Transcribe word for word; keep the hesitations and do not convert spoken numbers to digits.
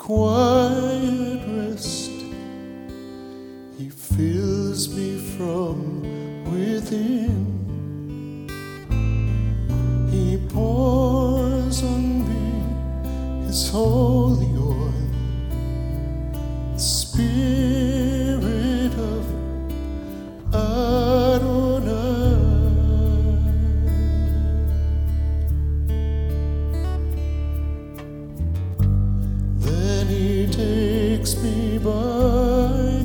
quiet rest. He fills me from within. He pours on me His holy oil, the Spirit of Adonai. Then He takes me by